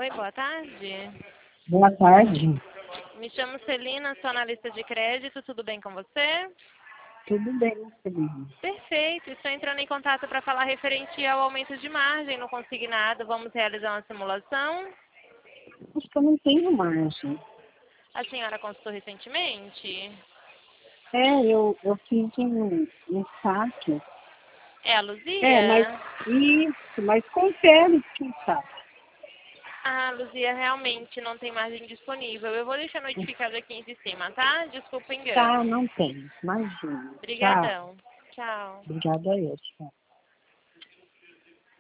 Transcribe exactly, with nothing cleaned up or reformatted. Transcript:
Oi, boa tarde. Boa tarde. Me chamo Celina, sou analista de crédito. Tudo bem com você? Tudo bem, Celina? Perfeito. Estou entrando em contato para falar referente ao aumento de margem no consignado. Vamos realizar uma simulação. Acho que eu não tenho margem. A senhora consultou recentemente? É, eu, eu fiz um, um saque. É a É, mas Luzia? isso, mas confere que um saque. Ah, Luzia, realmente não tem margem disponível. Eu vou deixar notificado aqui em sistema, tá? Desculpa o Tá, engano. não tem. Imagina. Tchau. Obrigadão. Tchau. Obrigada a eu. Tchau.